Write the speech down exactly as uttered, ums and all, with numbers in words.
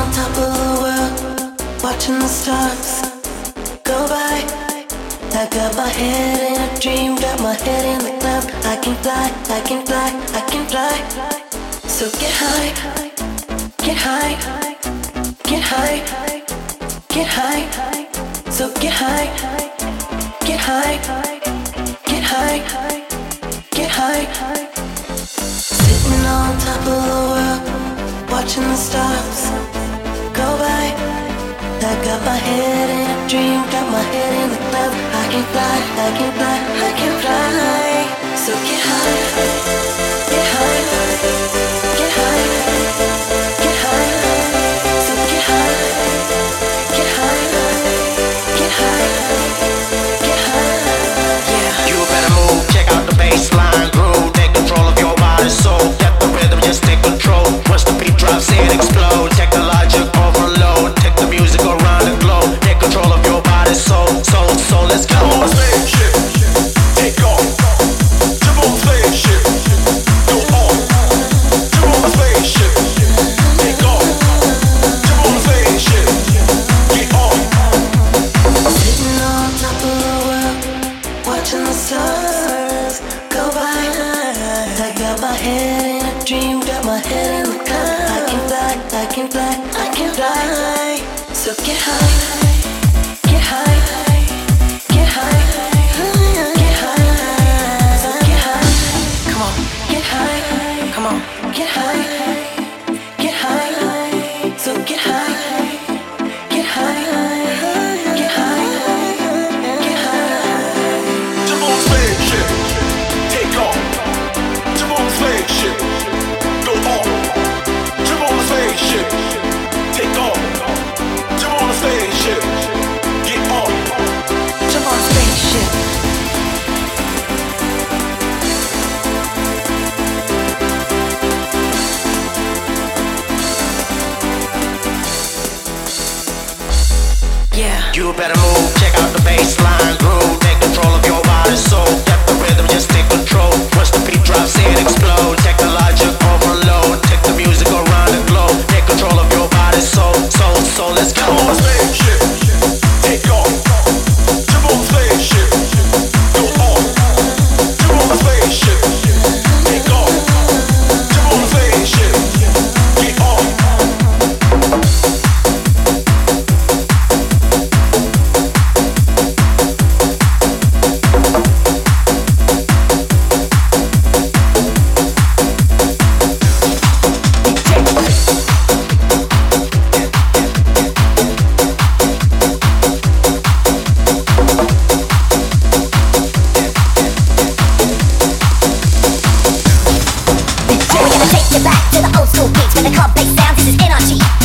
on top of the world, watching the stars go by. I got my head in a dream, got my head in the clouds. I can fly, I can fly, I can fly. So get high, get high, get high, get high. So get high, get high, get high, get high. Sitting on top of the world, watching the stars go by. I got my head in a dream, got my head in the clouds. I can fly, I can fly, I can fly. So get high, get high, get high, get high. So get high, get high, get high, get high. Yeah. You better move, check out the baseline groove. Take control of your body, soul. Get the rhythm, just take control. Once the beat drops, it explodes. Technologic overload. Take the music around the globe. Take control of your body, soul, soul, soul. Let's go. Come on, spaceship, take off. Jump on the spaceship, go off. Jump on the spaceship, take off. Jump on the spaceship, get off. Sitting on top of the world, watching the stars go by. I got my head in a dream, got my head in the clouds. I can fly, I can fly, I can fly. So get high, get high, get high, get high. So get high, come on, get high, come on, get high, get high. So get high, get high, get high, get high. Jump on the spaceship, take off. Jump on the spaceship, go off. Jump on the spaceship, take off. Jump on the spaceship, get off. Jump on spaceship. Yeah. You better move, check out the baseline groove. Take control of your body, soul. Get the rhythm, just take control. Once the beat drops, it explodes. Technologic overload. Take the music around the globe. Take control of your body, soul, soul, soul. Let's go. Come on, spaceship, take off. Jump on the spaceship, go off. Jump on the spaceship, take off. Jump on the spaceship, get off. We're gonna take you back to the old school beats with the club bass sound. This is N R G.